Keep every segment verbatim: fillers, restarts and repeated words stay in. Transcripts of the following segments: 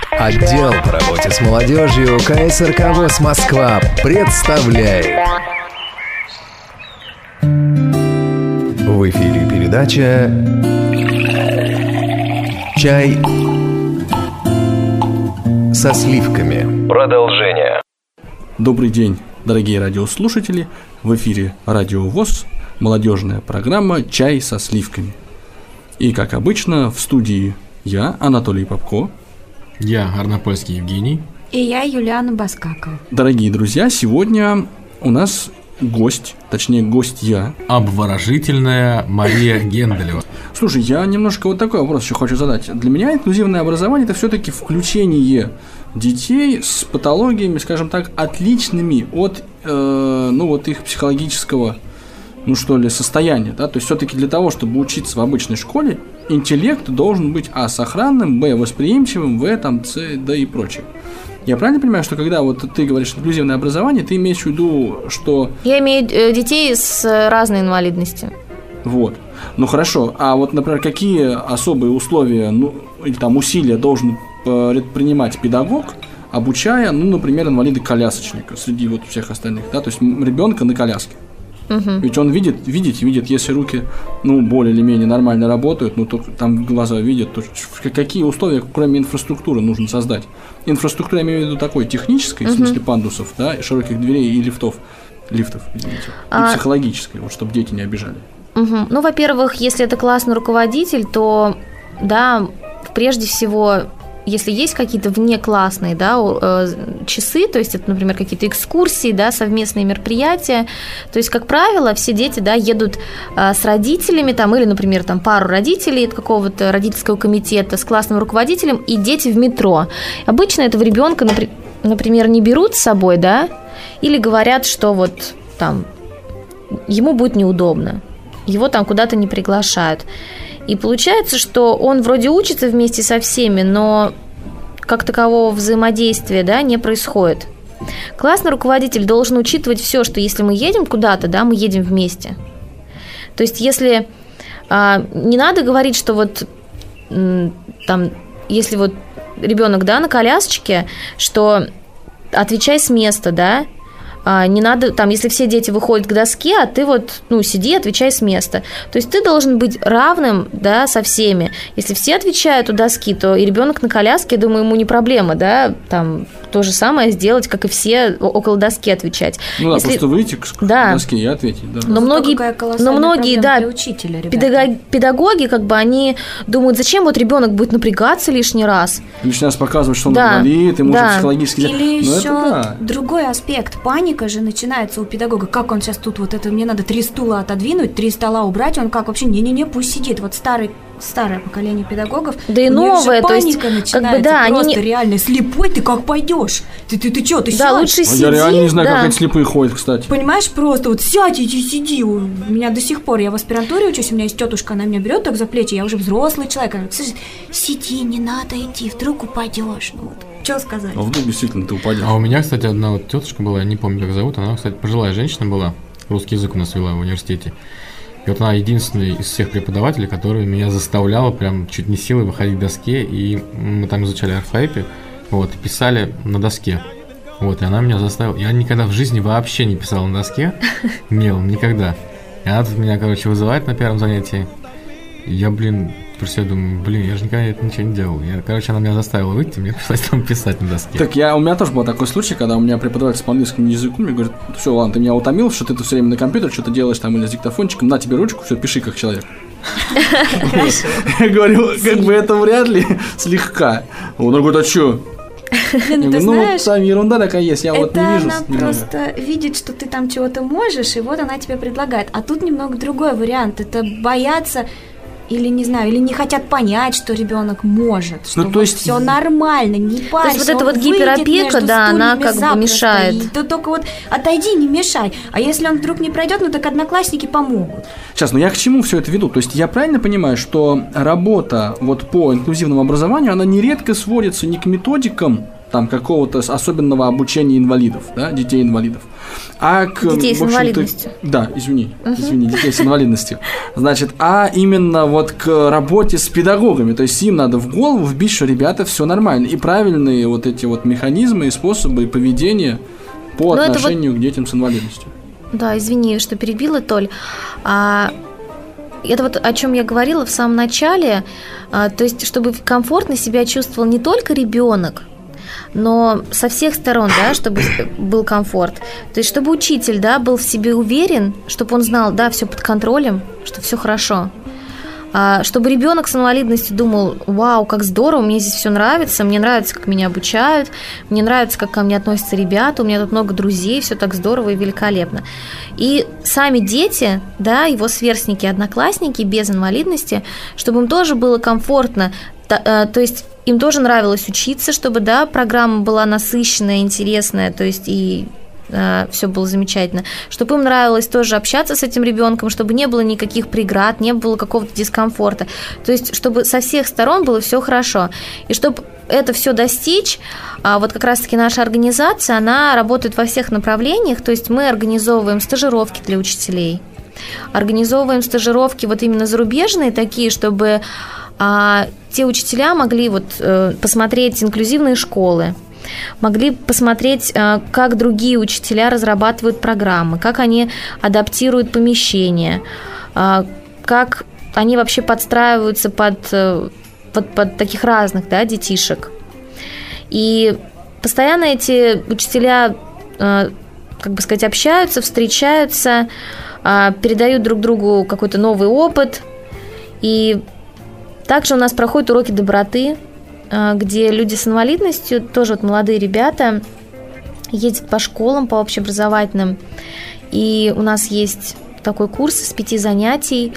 Отдел по работе с молодежью ка эс эр ка ВОС Москва представляет. В эфире передача «Чай со сливками». Продолжение. Добрый день, дорогие радиослушатели. В эфире Радио ВОС, молодежная программа «Чай со сливками». И, как обычно, в студии я, Анатолий Попко. Я, Арнопольский Евгений. И я, Юлиана Баскакова. Дорогие друзья, сегодня у нас гость, точнее, гостья. Обворожительная Мария Генделева. Слушай, я немножко вот такой вопрос еще хочу задать. Для меня инклюзивное образование – это все-таки включение детей с патологиями, скажем так, отличными от, э, ну, вот их психологического, ну что ли, состояния, да, то есть все-таки для того, чтобы учиться в обычной школе, интеллект должен быть а. сохранным, б. восприимчивым, в. там, с. д. и прочее. Я правильно понимаю, что когда вот ты говоришь инклюзивное образование, ты имеешь в виду, что... Я имею э, детей с разной инвалидностью. Вот. Ну хорошо, а вот, например, какие особые условия, ну, или там усилия должен предпринимать педагог, обучая, ну, например, инвалида-колясочника среди вот всех остальных, да, то есть ребенка на коляске. Угу. Ведь он видит, видит, видит, если руки, ну, более или менее нормально работают, ну, то там глаза видят, то какие условия, кроме инфраструктуры, нужно создать? Инфраструктура, я имею в виду такой технической, угу. в смысле пандусов, да, и широких дверей и лифтов, лифтов, извините, а... и психологической, вот, чтобы дети не обижали. Угу. Ну, во-первых, если это классный руководитель, то, да, прежде всего... Если есть какие-то внеклассные, да, часы, то есть это, например, какие-то экскурсии, да, совместные мероприятия, то есть, как правило, все дети, да, едут с родителями, там, или, например, там, пару родителей от какого-то родительского комитета с классным руководителем, и дети в метро. Обычно этого ребенка, например, не берут с собой, да, или говорят, что вот там ему будет неудобно, его там куда-то не приглашают. И получается, что он вроде учится вместе со всеми, но как такового взаимодействия, да, не происходит. Классный руководитель должен учитывать все, что если мы едем куда-то, да, мы едем вместе. То есть если а, не надо говорить, что вот м, там, если вот ребенок, да, на колясочке, что отвечай с места, да. Не надо, там, если все дети выходят к доске, а ты вот, ну, сиди, отвечай с места. То есть ты должен быть равным, да, со всеми. Если все отвечают у доски, то и ребенок на коляске, я думаю, ему не проблема, да, там, то же самое сделать, как и все около доски отвечать. Ну да, если... просто выйти к да. доске и ответить. Да. Но многие, но многие да, учителя, педагоги, педагоги, как бы, они думают, зачем вот ребенок будет напрягаться лишний раз. Лишний раз показывать, что он да. инвалид, ему да. уже психологически... Или но еще да. другой аспект. Паника же начинается у педагога. Как он сейчас тут, вот это мне надо три стула отодвинуть, три стола убрать, он как вообще, не-не-не, пусть сидит. Вот старый старое поколение педагогов, да и новое, то есть начинается, как бы, да, просто они... реально слепой, ты как пойдешь? Ты ты ты что, ты да, сядь? лучше сиди. Я реально не знаю, да. как эти слепые ходят, кстати. Понимаешь, просто вот сядь, иди, сиди. У меня до сих пор, я в аспирантуре учусь, у меня есть тетушка, она меня берет так за плечи, я уже взрослый человек, она говорит, сиди, не надо идти, вдруг упадешь. Ну вот, что сказать? А вдруг действительно ты упадешь? А у меня, кстати, одна вот тетушка была, я не помню, как зовут, она, кстати, пожилая женщина была, русский язык у нас вела в университете. И вот она единственная из всех преподавателей, которая меня заставляла прям чуть не силой выходить к доске, и мы там изучали орфоэпию, вот, и писали на доске. Вот, и она меня заставила. Я никогда в жизни вообще не писал на доске, мелом, никогда. И она тут меня, короче, вызывает на первом занятии. И я, блин, просто я думаю, блин, я же никогда это ничего не делал. Я, короче, она меня заставила выйти, мне пришлось там писать на доске. Так я, у меня тоже был такой случай, когда у меня преподаватель по английскому языку мне говорит, все, ладно, ты меня утомил, что ты тут все время на компьютере что-то делаешь там или с диктофончиком, на тебе ручку, все, пиши как человек. Я говорю, как бы это вряд ли слегка. Он говорит, а что? Ну, ты знаешь, там ерунда такая есть, я вот не вижу. Это она просто видит, что ты там чего-то можешь, и вот она тебе предлагает. А тут немного другой вариант. Это бояться или, не знаю, или не хотят понять, что ребенок может, что ну, то есть... все нормально, не парься. То есть вот эта вот гиперопека, да, она как бы мешает. И то только вот отойди, не мешай. А если он вдруг не пройдет, ну так одноклассники помогут. Сейчас, ну я к чему все это веду? То есть я правильно понимаю, что работа вот по инклюзивному образованию, она нередко сводится не к методикам там какого-то особенного обучения инвалидов, да, детей-инвалидов. А к, детей с инвалидностью. Да, извини, uh-huh. извини, детей с инвалидностью. Значит, а именно вот к работе с педагогами. То есть им надо в голову вбить, что, ребята, все нормально. И правильные вот эти вот механизмы и способы поведения по Но отношению вот... к детям с инвалидностью. Да, извини, что перебила, Толь. А... Это вот о чем я говорила в самом начале. А, то есть, чтобы комфортно себя чувствовал не только ребенок, но со всех сторон, да, чтобы был комфорт. То есть, чтобы учитель, да, был в себе уверен, чтобы он знал, да, все под контролем, что все хорошо. А, чтобы ребенок с инвалидностью думал: вау, как здорово, мне здесь все нравится, мне нравится, как меня обучают, мне нравится, как ко мне относятся ребята, у меня тут много друзей, все так здорово и великолепно. И сами дети, да, его сверстники, одноклассники без инвалидности, чтобы им тоже было комфортно, то, то есть им тоже нравилось учиться, чтобы, да, программа была насыщенная, интересная, то есть и все было замечательно, чтобы им нравилось тоже общаться с этим ребенком, чтобы не было никаких преград, не было какого-то дискомфорта, то есть чтобы со всех сторон было все хорошо. И чтобы это все достичь, вот как раз-таки наша организация, она работает во всех направлениях, то есть мы организовываем стажировки для учителей, организовываем стажировки вот именно зарубежные такие, чтобы а, те учителя могли вот э, посмотреть инклюзивные школы, могли посмотреть, как другие учителя разрабатывают программы, как они адаптируют помещения, как они вообще подстраиваются под, под, под таких разных, да, детишек. И постоянно эти учителя, как бы сказать, общаются, встречаются, передают друг другу какой-то новый опыт. И также у нас проходят уроки доброты, где люди с инвалидностью, тоже вот молодые ребята, ездят по школам, по общеобразовательным. И у нас есть такой курс из пяти занятий,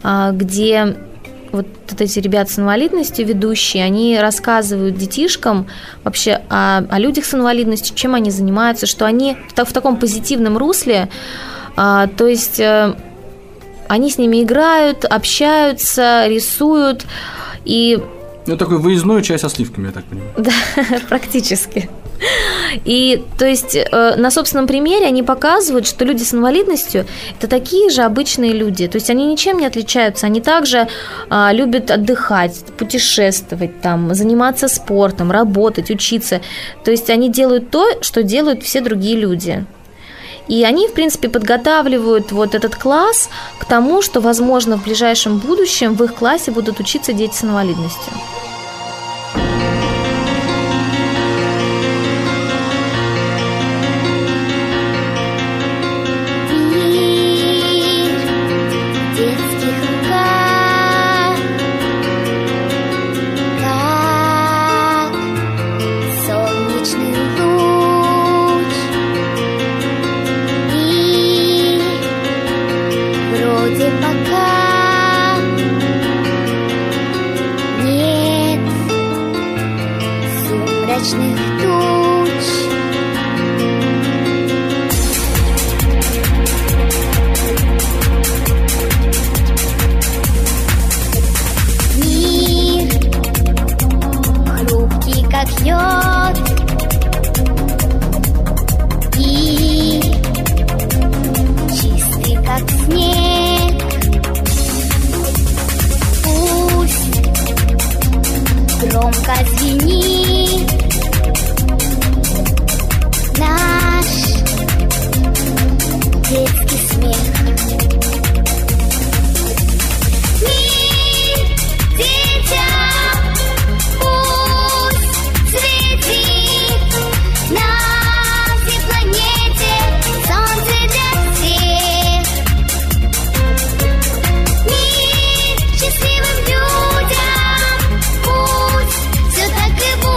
где вот эти ребята с инвалидностью, ведущие, они рассказывают детишкам вообще о, о людях с инвалидностью, чем они занимаются, что они в, в таком позитивном русле, то есть они с ними играют, общаются, рисуют, и ну, такой выездной чай со сливками, я так понимаю. Да, практически. И, то есть, на собственном примере они показывают, что люди с инвалидностью – это такие же обычные люди. То есть, они ничем не отличаются. Они также а, любят отдыхать, путешествовать, там, заниматься спортом, работать, учиться. То есть, они делают то, что делают все другие люди. И они, в принципе, подготавливают вот этот класс к тому, что, возможно, в ближайшем будущем в их классе будут учиться дети с инвалидностью. Счастливым людям пусть все так и будет.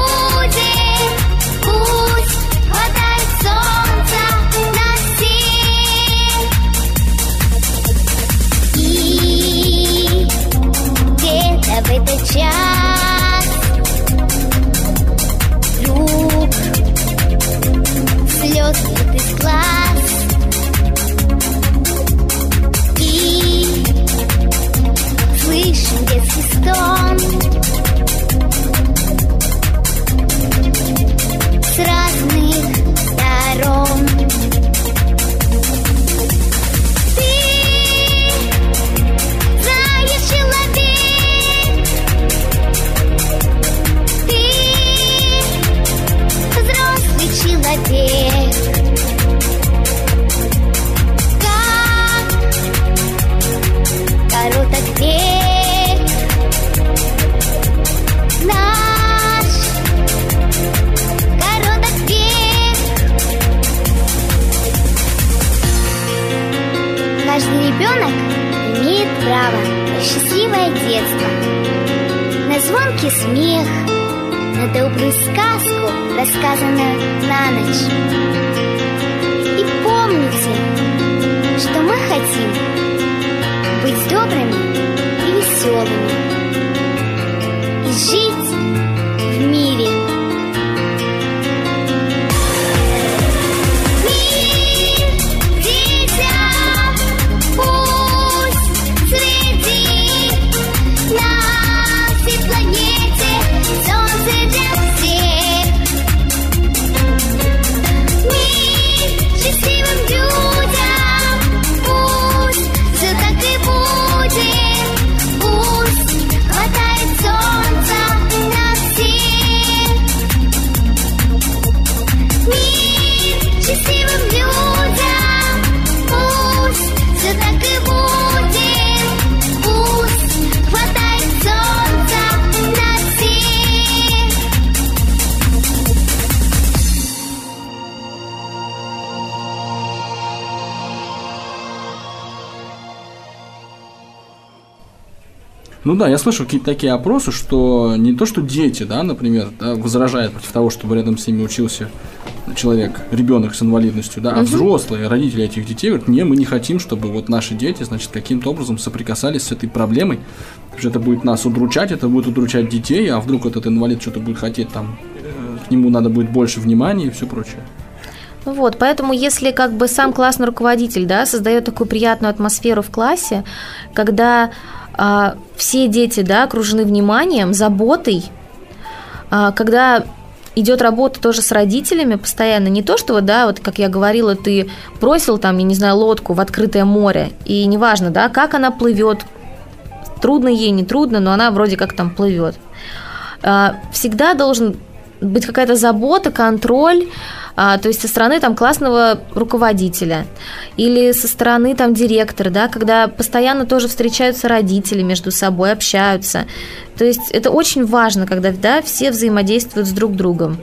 смех, на добрую сказку, рассказанную на ночь. И помните, что мы хотим быть добрыми и веселыми и жить в мире. Ну да, я слышал какие-то такие опросы, что не то, что дети, да, например, да, возражают против того, чтобы рядом с ними учился человек, ребенок с инвалидностью, да, а угу. взрослые, родители этих детей говорят, не, мы не хотим, чтобы вот наши дети, значит, каким-то образом соприкасались с этой проблемой, потому что это будет нас удручать, это будет удручать детей, а вдруг этот инвалид что-то будет хотеть, там, к нему надо будет больше внимания и все прочее. Ну вот, поэтому если как бы сам классный руководитель, да, создает такую приятную атмосферу в классе, когда а, все дети, да, окружены вниманием, заботой, а, когда идет работа тоже с родителями постоянно, не то, что, да, вот как я говорила, ты бросил там, я не знаю, лодку в открытое море, и неважно, да, как она плывет, трудно ей, не трудно, но она вроде как там плывет. А, всегда должен быть какая-то забота, контроль, а, то есть со стороны там классного руководителя или со стороны там директора, да, когда постоянно тоже встречаются родители между собой, общаются. То есть это очень важно, когда, да, все взаимодействуют с друг другом.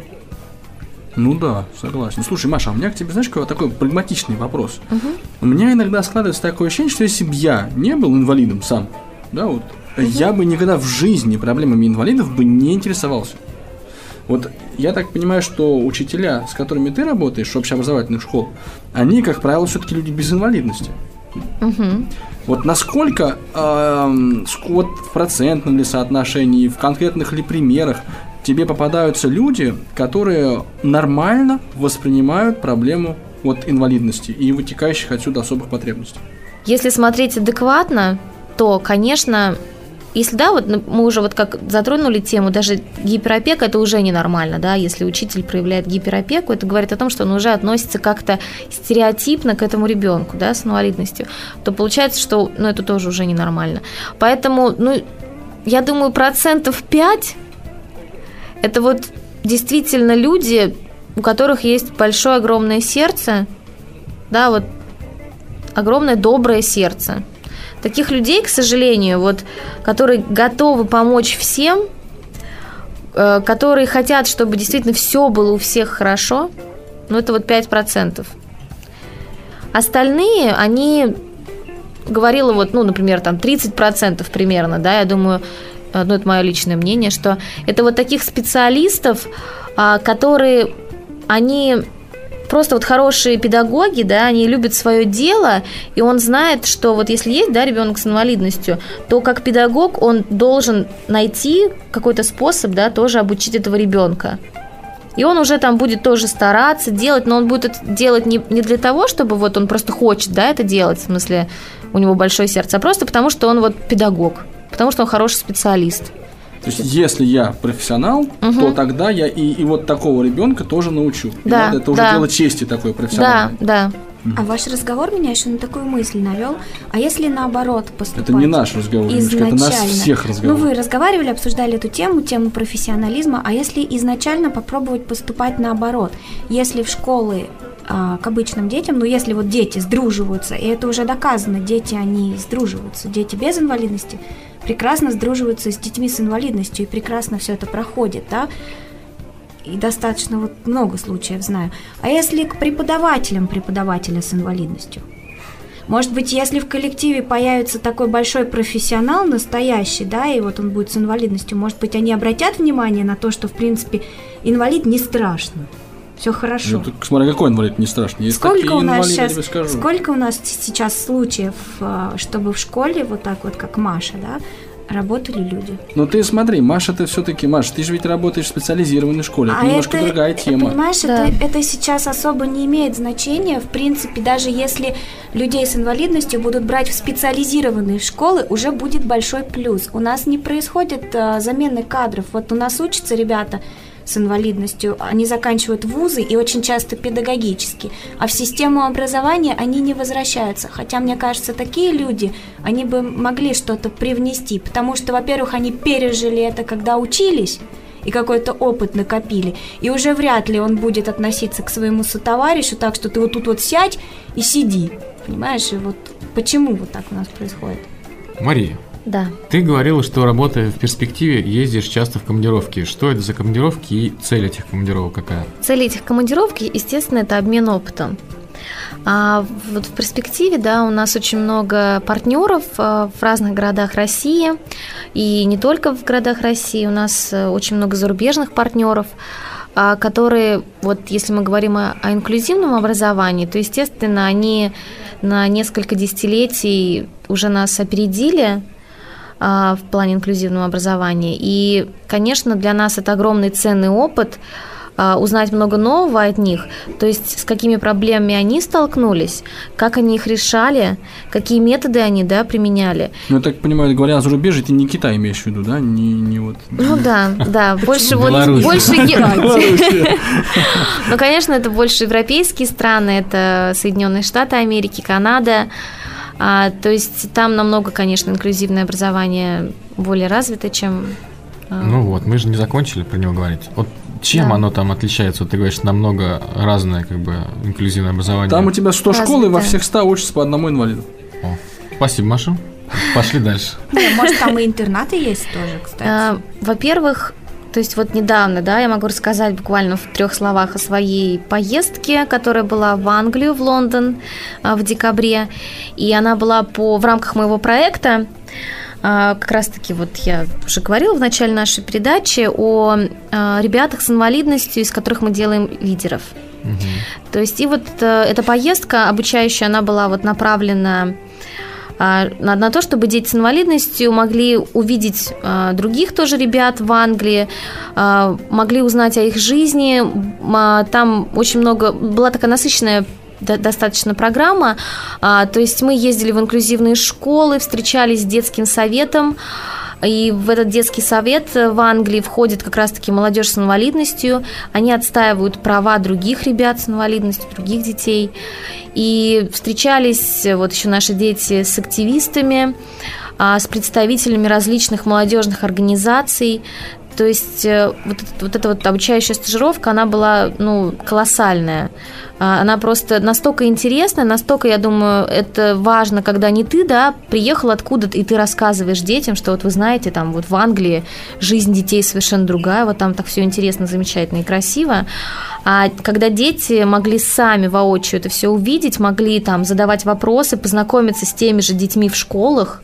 Ну да, согласен. Слушай, Маша, а у меня к тебе, знаешь, какой такой прагматичный вопрос. Угу. У меня иногда складывается такое ощущение, что если бы я не был инвалидом сам, да, вот, угу. я бы никогда в жизни проблемами инвалидов бы не интересовался. Вот я так понимаю, что учителя, с которыми ты работаешь, общеобразовательных школ, они, как правило, все-таки люди без инвалидности. Угу. Вот насколько э, вот в процентном ли соотношении, в конкретных ли примерах тебе попадаются люди, которые нормально воспринимают проблему вот инвалидности и вытекающих отсюда особых потребностей? Если смотреть адекватно, то, конечно, если да, вот мы уже вот как затронули тему, даже гиперопека – это уже ненормально, да, если учитель проявляет гиперопеку, это говорит о том, что он уже относится как-то стереотипно к этому ребенку, да, с инвалидностью, то получается, что, ну, это тоже уже ненормально. Поэтому, ну, я думаю, процентов пять – это вот действительно люди, у которых есть большое, огромное сердце, да, вот огромное, доброе сердце. Таких людей, к сожалению, вот, которые готовы помочь всем, э, которые хотят, чтобы действительно все было у всех хорошо, ну, это вот пять процентов. Остальные, они, говорила вот, ну, например, там тридцать процентов примерно, да, я думаю, ну, это мое личное мнение, что это вот таких специалистов, э, которые, они... Просто вот хорошие педагоги, да, они любят свое дело, и он знает, что вот если есть, да, ребенок с инвалидностью, то как педагог он должен найти какой-то способ, да, тоже обучить этого ребенка. И он уже там будет тоже стараться делать, но он будет это делать не, не для того, чтобы вот он просто хочет, да, это делать, в смысле у него большое сердце, а просто потому, что он вот педагог, потому что он хороший специалист. То есть, если я профессионал, угу. то тогда я и, и вот такого ребенка тоже научу. Да, надо, это уже да. дело чести такой профессиональной. Да, да. А ваш разговор меня еще на такую мысль навел. А если наоборот поступать? Это не наш разговор, Ниночка, это наш всех разговор. Ну, вы разговаривали, обсуждали эту тему, тему профессионализма. А если изначально попробовать поступать наоборот? Если в школы а, к обычным детям, ну, если вот дети сдруживаются, и это уже доказано, дети, они сдруживаются, дети без инвалидности прекрасно сдруживаются с детьми с инвалидностью, и прекрасно все это проходит, да, и достаточно вот много случаев знаю. А если к преподавателям преподавателя с инвалидностью? Может быть, если в коллективе появится такой большой профессионал настоящий, да, и вот он будет с инвалидностью, может быть, они обратят внимание на то, что, в принципе, инвалид не страшно. Все хорошо. Ну, смотря какой инвалид, не страшно. Есть сколько у нас инвалиды, сейчас, сколько у нас сейчас случаев, чтобы в школе вот так вот, как Маша, да, работали люди? Ну ты смотри, Маша, ты все-таки, Маша, ты же ведь работаешь в специализированной школе, это а немножко это, другая тема. Понимаешь, да. это, это сейчас особо не имеет значения. В принципе, даже если людей с инвалидностью будут брать в специализированные школы, уже будет большой плюс. У нас не происходит а, замены кадров. Вот у нас учатся ребята с инвалидностью, они заканчивают вузы и очень часто педагогические, а в систему образования они не возвращаются. Хотя, мне кажется, такие люди, они бы могли что-то привнести, потому что, во-первых, они пережили это, когда учились, и какой-то опыт накопили, и уже вряд ли он будет относиться к своему сотоварищу так, что ты вот тут вот сядь и сиди, понимаешь, и вот почему вот так у нас происходит. Мария, да. Ты говорила, что, работая в перспективе, ездишь часто в командировки. Что это за командировки и цель этих командировок какая? Цель этих командировок, естественно, это обмен опытом. А вот в перспективе, да, у нас очень много партнеров в разных городах России, и не только в городах России, у нас очень много зарубежных партнеров, которые, вот если мы говорим о, о инклюзивном образовании, то, естественно, они на несколько десятилетий уже нас опередили в плане инклюзивного образования. И, конечно, для нас это огромный ценный опыт, узнать много нового от них, то есть с какими проблемами они столкнулись, как они их решали, какие методы они, да, применяли. Ну, я так понимаю, говоря о зарубежье, ты не Китай имеешь в виду, да? Не, не вот... Ну да, да, больше вот больше Ну, конечно, это больше европейские страны, это Соединенные Штаты Америки, Канада. А, то есть там намного, конечно, инклюзивное образование более развито, чем... Ну вот, мы же не закончили про него говорить. Вот чем да. оно там отличается? Вот ты говоришь, намного разное, как бы, инклюзивное образование. Там у тебя сто развито. Школ, и во всех ста учатся по одному инвалиду. О, спасибо, Маша. Пошли дальше. Может, там и интернаты есть тоже, кстати? Во-первых, то есть вот недавно, да, я могу рассказать буквально в трех словах о своей поездке, которая была в Англию, в Лондон в декабре, и она была по, в рамках моего проекта. Как раз-таки вот я уже говорила в начале нашей передачи о ребятах с инвалидностью, из которых мы делаем лидеров. Угу. То есть и вот эта поездка обучающая, она была вот направлена на, на то, чтобы дети с инвалидностью могли увидеть а, других тоже ребят в Англии, а, могли узнать о их жизни. А, там очень много, была такая насыщенная достаточно программа, а, то есть мы ездили в инклюзивные школы, встречались с детским советом, и в этот детский совет в Англии входит как раз-таки молодежь с инвалидностью, они отстаивают права других ребят с инвалидностью, других детей, и встречались вот еще наши дети с активистами, с представителями различных молодежных организаций. То есть вот, вот эта вот обучающая стажировка, она была, ну, колоссальная. Она просто настолько интересная, настолько, я думаю, это важно, когда не ты, да, приехал откуда-то, и ты рассказываешь детям, что вот вы знаете, там вот в Англии жизнь детей совершенно другая, вот там так все интересно, замечательно и красиво. А когда дети могли сами воочию это все увидеть, могли там задавать вопросы, познакомиться с теми же детьми в школах,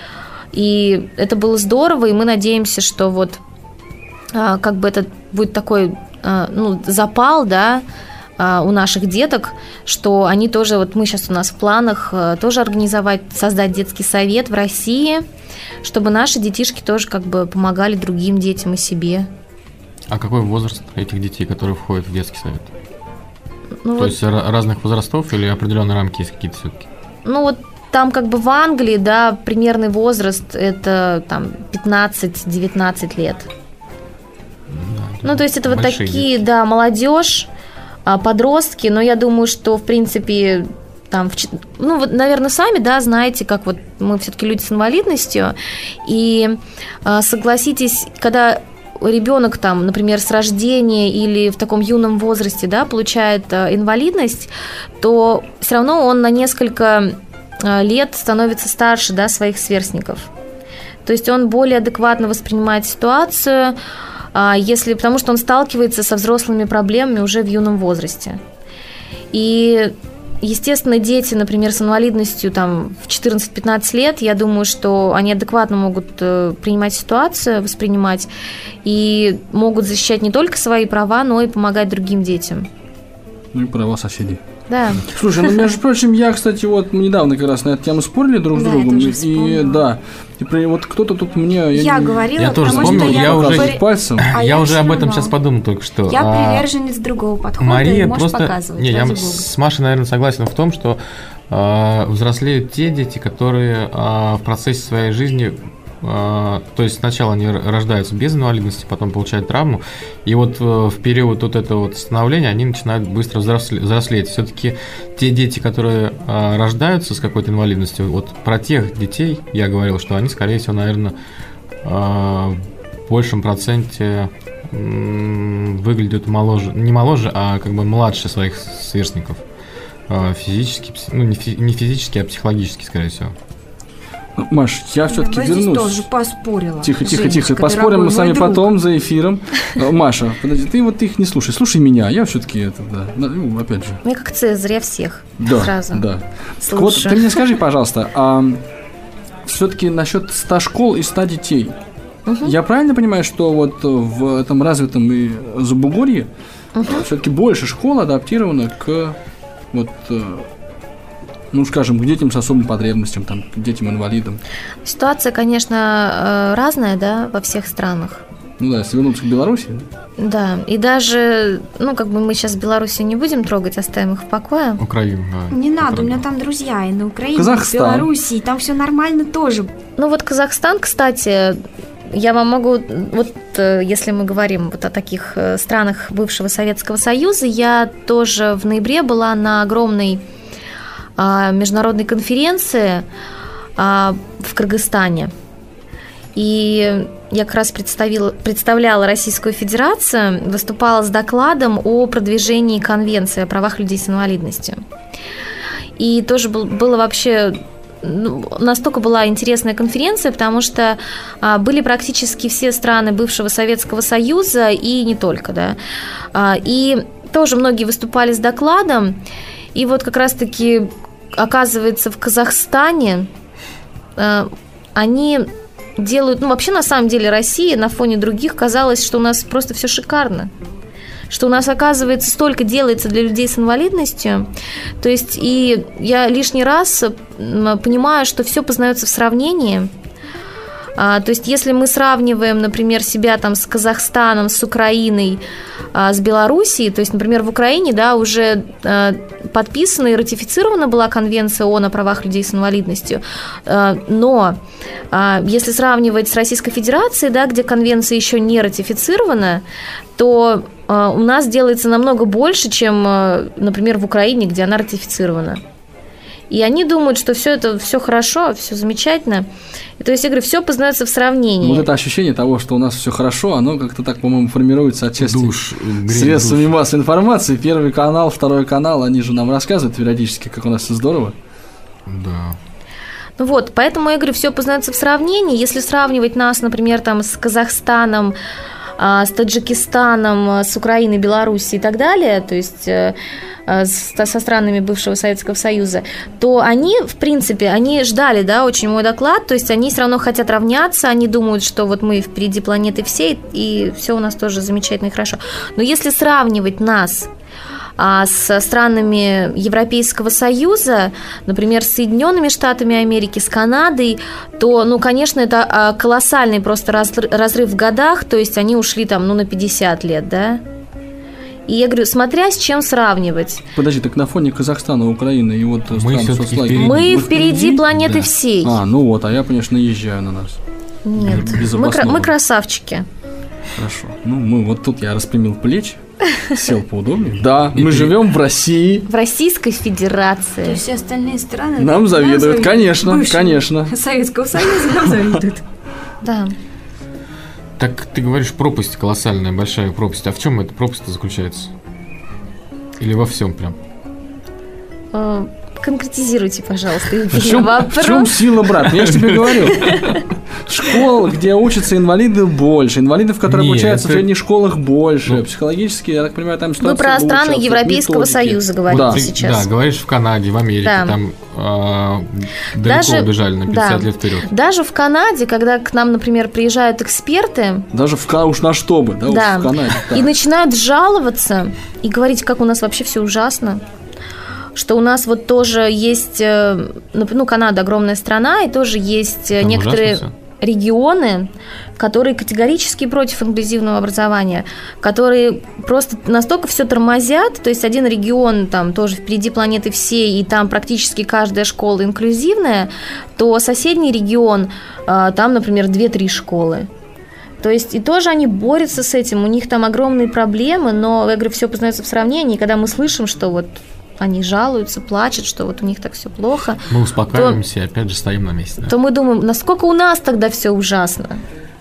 и это было здорово, и мы надеемся, что вот как бы это будет такой, ну, запал, да, у наших деток, что они тоже, вот мы сейчас у нас в планах тоже организовать, создать детский совет в России, чтобы наши детишки тоже как бы помогали другим детям и себе. А какой возраст этих детей, которые входят в детский совет? Ну, То вот, есть разных возрастов или определенные рамки есть какие-то все-таки? Ну вот там как бы в Англии, да, примерный возраст это там пятнадцать-девятнадцать лет. Ну, то есть это вот такие, дети. Да, молодежь, подростки, но я думаю, что, в принципе, там, ну, вот, наверное, сами, да, знаете, как вот мы все-таки люди с инвалидностью, и согласитесь, когда ребенок там, например, с рождения или в таком юном возрасте, да, получает инвалидность, то все равно он на несколько лет становится старше, да, своих сверстников. То есть он более адекватно воспринимает ситуацию, если, потому что он сталкивается со взрослыми проблемами уже в юном возрасте. И естественно, дети, например, с инвалидностью там, в четырнадцать-пятнадцать лет, я думаю, что они адекватно могут принимать ситуацию, воспринимать, и могут защищать не только свои права, но и помогать другим детям. Ну и права соседей. Да. Слушай, ну, между прочим, я, кстати, вот мы недавно как раз на эту тему спорили друг с Да, другом. я тоже И вспомнила. да. И при- вот кто-то тут мне. Я, Я, не- говорила, Я тоже потому вспомнил, что я уже- говори- пальцем. А я я уже об этом снимала. сейчас подумал только что. Я А, приверженец другого подхода, и Мария можешь просто... показывать. Не, я ради с бога. с Машей, наверное, согласен в том, что э, взрослеют те дети, которые э, в процессе своей жизни, э, то есть сначала они р- рождаются без инвалидности, потом получают травму, и вот э, в период вот этого вот становления они начинают быстро взросле- взрослеть. Все-таки те дети, которые э, рождаются с какой-то инвалидностью, вот про тех детей я говорил, что они, скорее всего, наверное, э, в большем проценте м, выглядят моложе, не моложе, а как бы младше своих сверстников. Э, Физически, пси- ну не фи- не физически, а психологически, скорее всего. Ну, Маш, я все-таки Я бы здесь вернусь. тоже поспорила. Тихо, тихо, Женечка, тихо. Поспорим дорогой мы с вами мой друг. потом за эфиром. Э, Маша, подожди, ты вот их не слушай. Слушай меня. Я все-таки это, да. Ну, опять же. Мне как Цезарь, я всех Да, сразу да. Так вот, слушаю. ты мне скажи, пожалуйста, а все-таки насчет ста школ и ста детей. Я правильно понимаю, что вот в этом развитом и Забугорье все-таки больше школ адаптировано к вот, э, ну, скажем, к детям с особыми потребностями, там, к детям-инвалидам? Ситуация, конечно, э, разная, да, во всех странах. Ну да, если вернуться к Беларуси. Да, и даже, ну, как бы мы сейчас Белоруссию не будем трогать, оставим их в покое. Украину, да. Не надо, у Украину. меня там друзья и на Украине, и в Казахстан. Белоруссии, там все нормально тоже. Ну, вот Казахстан, кстати, я вам могу, вот э, если мы говорим вот о таких э, странах бывшего Советского Союза, я тоже в ноябре была на огромной а, международной конференции а, в Кыргызстане. И я как раз представила, представляла Российскую Федерацию, выступала с докладом о продвижении Конвенции о правах людей с инвалидностью. И тоже был, было вообще... Ну, настолько была интересная конференция, потому что а, были практически все страны бывшего Советского Союза и не только, да. А, и тоже многие выступали с докладом. И вот как раз-таки, оказывается, в Казахстане а, они делают... Ну, вообще, на самом деле, Россия на фоне других казалось, что у нас просто все шикарно. Что у нас, оказывается, столько делается для людей с инвалидностью. То есть, и я лишний раз понимаю, что все познается в сравнении. А, то есть, если мы сравниваем, например, себя там с Казахстаном, с Украиной, а, с Белоруссией, то есть, например, в Украине, да, уже а, подписана и ратифицирована была Конвенция ООН о правах людей с инвалидностью, а, но а, если сравнивать с Российской Федерацией, да, где конвенция еще не ратифицирована, то а, у нас делается намного больше, чем, а, например, в Украине, где она ратифицирована. И они думают, что все это все хорошо, все замечательно. И, то есть, я говорю, все познается в сравнении. Вот это ощущение того, что у нас все хорошо, оно как-то так, по-моему, формируется отчасти Душ, греет средствами душ. массовой информации. Первый канал, второй канал, они же нам рассказывают периодически, как у нас все здорово. Да. Ну вот, поэтому я говорю, все познается в сравнении. Если сравнивать нас, например, там, с Казахстаном, а, с Таджикистаном, а, с Украиной, Белоруссией и так далее, то есть э, э, с- со странами бывшего Советского Союза, то они, в принципе, они ждали, да, очень мой доклад, то есть они все равно хотят равняться, они думают, что вот мы впереди планеты всей, и все у нас тоже замечательно и хорошо. Но если сравнивать нас а со странами Европейского Союза, например, с Соединенными Штатами Америки, с Канадой, то, ну, конечно, это а, колоссальный просто разр- разрыв в годах, то есть они ушли там, ну, на пятьдесят лет, да. И я говорю, смотря с чем сравнивать. Подожди, так на фоне Казахстана, Украины и вот Мы стран всё-таки соцлагеря- впереди. Мы Вы впереди планеты Да. всей. А, ну вот, а я, конечно, наезжаю на нас. Нет, без мы, кра- обоснованного. мы красавчики. Хорошо. Ну, мы вот тут я распрямил плечи, сел поудобнее. Да, И мы ты- живем в России. В Российской То Федерации. есть все остальные страны... Нам завидуют, конечно, Бывшего конечно. Советского Союза нам завидуют. Да. Так ты говоришь, пропасть колоссальная, большая пропасть. А в чем эта пропасть заключается? Или во всем прям? Э, конкретизируйте, пожалуйста, В Евгений, чем, в вопрос. чем сила, брат? Я же тебе говорю. Школ, где учатся инвалиды, больше. Инвалидов, которые Нет, обучаются в это- средних школах, больше. Ну, Психологически, я так понимаю, там ситуация Вы про лучше, страны отсутствуют Европейского методики. Союза говорите Да. Ты, сейчас. Да, говоришь в Канаде, в Америке, Да. там а, далеко Даже- убежали на пятьдесят да. лет вперед. Даже в Канаде, когда к нам, например, приезжают эксперты, Даже в Ка- уж на что бы, да, да, уж в Канаде. да. и начинают жаловаться и говорить, как у нас вообще все ужасно, что у нас вот тоже есть, э, ну, Канада огромная страна, и тоже есть э, Там некоторые ужасно регионы, которые категорически против инклюзивного образования, которые просто настолько все тормозят, то есть один регион там тоже впереди планеты всей, и там практически каждая школа инклюзивная, то соседний регион, э, там, например, две-три школы. То есть и тоже они борются с этим, у них там огромные проблемы, но, я говорю, все познается в сравнении, и когда мы слышим, что вот они жалуются, плачут, что вот у них так все плохо, Мы успокаиваемся и опять же стоим на месте. Да? то мы думаем, насколько у нас тогда все ужасно.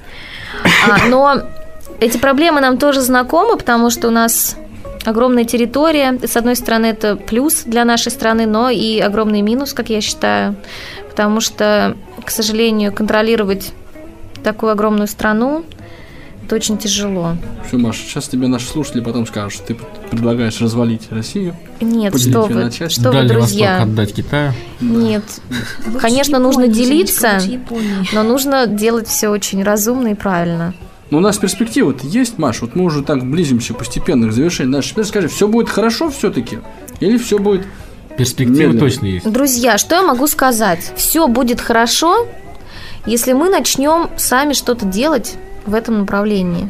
А, но эти проблемы нам тоже знакомы, потому что у нас огромная территория. И, с одной стороны, это плюс для нашей страны, но и огромный минус, как я считаю, потому что, к сожалению, контролировать такую огромную страну это очень тяжело. Все, Маша, сейчас тебе наши слушатели потом скажут, что ты предлагаешь развалить Россию. Нет, Поделить что её вы, на части. что вы, Дальний друзья. Восток отдать Китаю. Нет. Лучше Конечно, Японию, нужно Женечка, делиться, лучше Японию. но нужно делать все очень разумно и правильно. Но у нас перспектива-то есть, Маш, вот мы уже так близимся постепенно к завершению. Знаешь, теперь скажи, все будет хорошо все-таки? Или все будет... Перспективы Медленно. точно есть. Друзья, что я могу сказать? Все будет хорошо, если мы начнем сами что-то делать в этом направлении.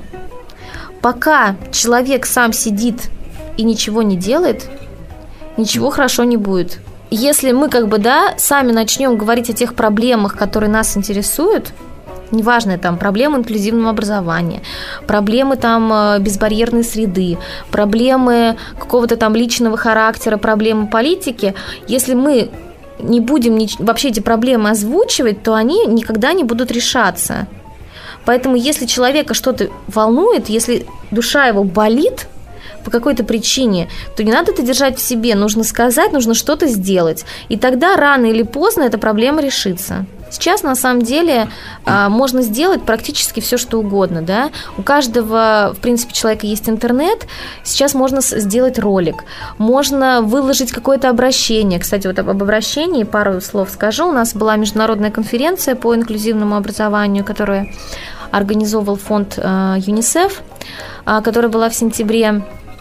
Пока человек сам сидит и ничего не делает, ничего хорошо не будет. Если мы как бы, да, сами начнем говорить о тех проблемах, которые нас интересуют, неважно, там, проблемы инклюзивного образования, проблемы там э, безбарьерной среды, проблемы какого-то там личного характера, проблемы политики, если мы не будем нич- вообще эти проблемы озвучивать, то они никогда не будут решаться. Поэтому если человека что-то волнует, если душа его болит по какой-то причине, то не надо это держать в себе, нужно сказать, нужно что-то сделать. И тогда рано или поздно эта проблема решится. Сейчас, на самом деле, а, можно сделать практически все, что угодно. Да? У каждого, в принципе, человека есть интернет. Сейчас можно с- сделать ролик. Можно выложить какое-то обращение. Кстати, вот об об обращении пару слов скажу. У нас была международная конференция по инклюзивному образованию, которую организовывал фонд э, ЮНИСЕФ, э, которая была в сентябре.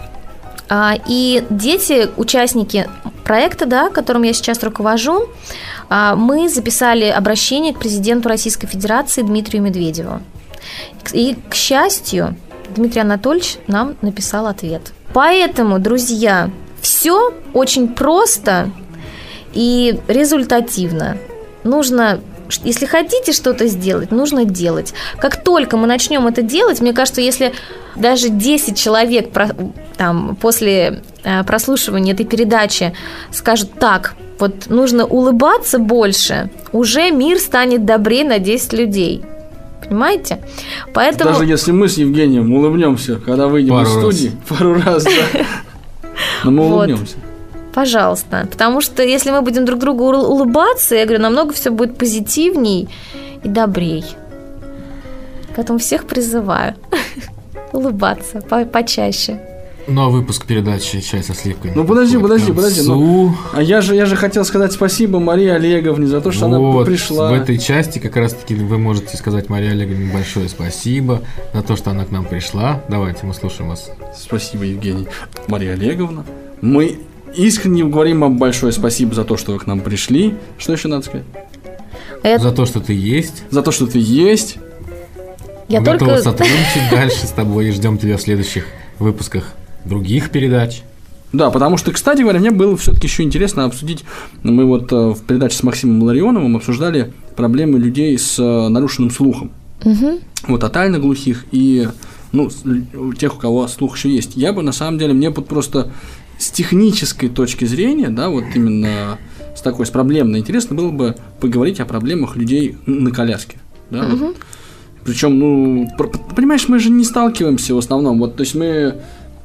А, И дети, участники проекта, да, которым я сейчас руковожу, а, мы записали обращение к президенту Российской Федерации Дмитрию Медведеву. И, к счастью, Дмитрий Анатольевич нам написал ответ. Поэтому, друзья, все очень просто и результативно. Нужно, если хотите что-то сделать, нужно делать. Как только мы начнем это делать, мне кажется, если даже десять человек про- там, после э, прослушивания этой передачи скажут так, вот нужно улыбаться больше, уже мир станет добрее на десять людей. Понимаете? Поэтому... Даже если мы с Евгением улыбнемся, когда выйдем Пару из раз. студии, пару раз, да. Но мы Вот. улыбнемся. Пожалуйста. Потому что если мы будем друг другу улы- улыбаться, я говорю, намного все будет позитивней и добрей. Поэтому всех призываю улыбаться по- почаще. Ну а выпуск передачи «Чай со сливкой». Ну, подожди, подходит подожди, к подожди, концу. А я же, я же хотел сказать спасибо Марии Олеговне за то, что она Вот, пришла. в этой части как раз-таки вы можете сказать Марии Олеговне большое спасибо за то, что она к нам пришла. Давайте, мы слушаем вас. Спасибо, Евгений. Мария Олеговна. Мы искренне говорим вам большое спасибо за то, что вы к нам пришли. Что еще надо сказать? Я, За то, что ты есть. За то, что ты есть. я Готовы только... сотрудничать дальше с тобой и ждем тебя в следующих выпусках других передач. Да, потому что, кстати говоря, мне было все-таки еще интересно обсудить. Мы вот э, в передаче с Максимом Ларионовым обсуждали проблемы людей с э, нарушенным слухом. Мгм. Вот, тотально глухих и ну, с- у тех, у кого слух еще есть. Я бы, на самом деле, мне вот просто с технической точки зрения, да, вот именно с такой, с проблемной, интересно было бы поговорить о проблемах людей на коляске. Да, Причем, ну, пр- понимаешь, мы же не сталкиваемся в основном. Вот, то есть мы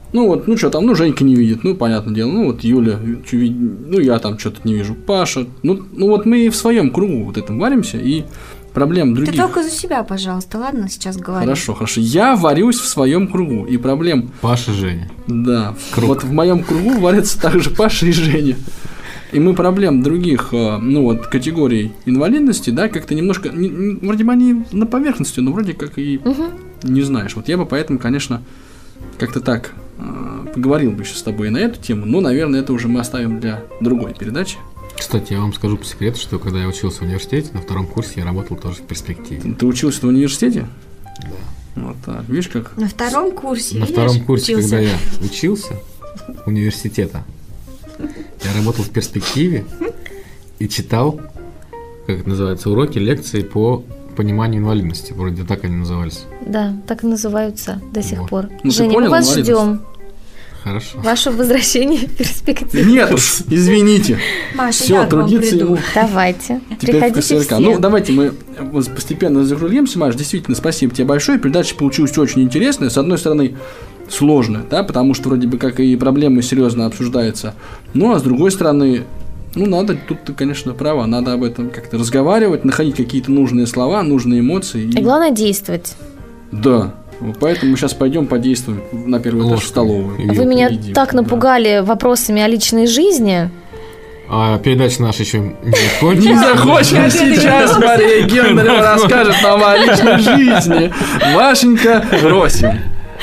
Ну вот, ну что там, ну Женька не видит, ну понятное дело, ну вот Юля, чё видит, ну я там что-то не вижу, Паша, ну, ну вот мы и в своем кругу вот этом варимся, и проблем других. Ты только за себя, пожалуйста, ладно, сейчас говори. Хорошо, хорошо, я варюсь в своем кругу, и проблем... Паша, Женя. Да, Круг. Вот в моем кругу варятся также Паша и Женя. И мы проблем других, ну вот, категорий инвалидности, да, как-то немножко, не, не, вроде бы они на поверхности, но вроде как и угу. не знаешь. Вот я бы поэтому, конечно, как-то так э, поговорил бы еще с тобой на эту тему, но, наверное, это уже мы оставим для другой передачи. Кстати, я вам скажу по секрету, что когда я учился в университете, на втором курсе я работал тоже в перспективе. Ты учился в университете? Да. Вот так, видишь как? На втором курсе, На видишь, втором курсе, учился. когда я учился университета, я работал в перспективе и читал, как это называется, уроки, лекции по пониманию инвалидности. Вроде так они назывались. Да, так и называются до сих Вот. пор. Ну, Женя, понял мы вас инвалидность? ждем. Хорошо. Ваше возвращение в перспективу. Нет уж, извините. Маша, Все, я к вам трудиться приду. ему. Давайте. Теперь в Приходите КСРК. все. Ну, давайте мы вот постепенно закруглимся, Маш. Действительно, спасибо тебе большое. Передача получилась очень интересная. С одной стороны, сложная, да, потому что вроде бы как и проблемы серьезно обсуждаются. Ну, а с другой стороны, ну, надо, тут ты, конечно, права, надо об этом как-то разговаривать, находить какие-то нужные слова, нужные эмоции. И главное действовать. Да. Вот поэтому мы сейчас пойдем подействуем на первый этаж в столовую. Вы меня Едим, так да. напугали вопросами о личной жизни. А передача наша еще не Не закончилась. захочет сейчас Мария Генделева расскажет нам о личной жизни. Машенька Росим.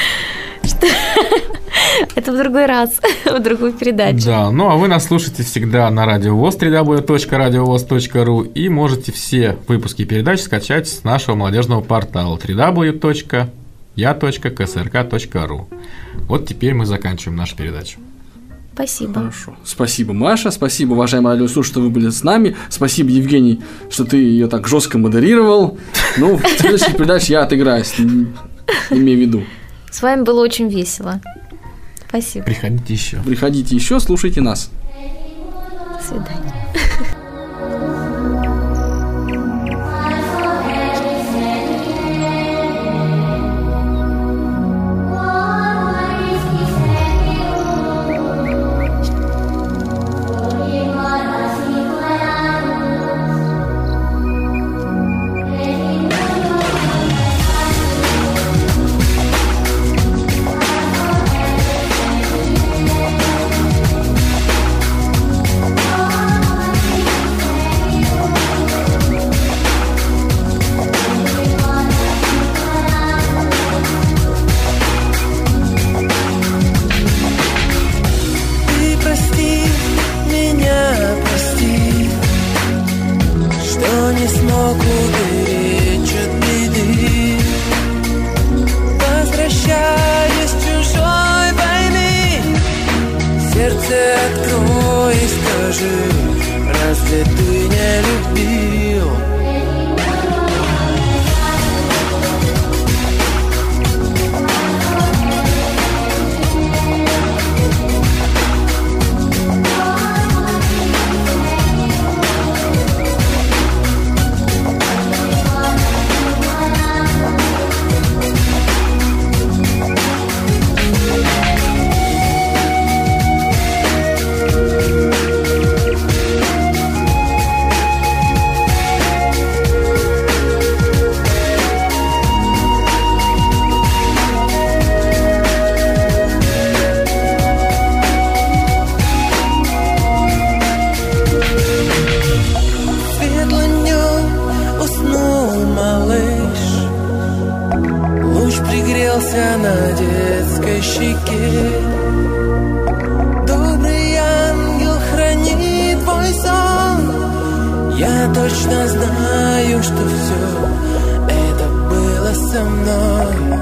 Это в другой раз, в другую передачу. Да, ну а вы нас слушаете всегда на Радио ВОС, дабл ю дабл ю дабл ю точка радио вос точка ру, и можете все выпуски передач скачать с нашего молодежного портала дабл ю дабл ю дабл ю точка я точка ка эс эр ка точка ру. Вот теперь мы заканчиваем нашу передачу. Спасибо. Хорошо. Спасибо, Маша. Спасибо, уважаемые радиослушатели, что вы были с нами. Спасибо, Евгений, что ты ее так жестко модерировал. Ну, в следующей передаче я отыграюсь. Имею в виду. С вами было очень весело. Спасибо. Приходите еще. Приходите еще, слушайте нас. До свидания. точно знаю, что все это было со мной.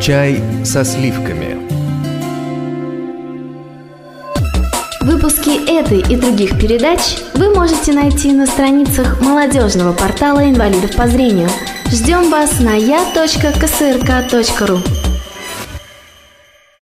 Чай со сливками. Выпуски этой и других передач вы можете найти на страницах молодежного портала инвалидов по зрению. Ждем вас на я точка ка эс эр ка точка ру.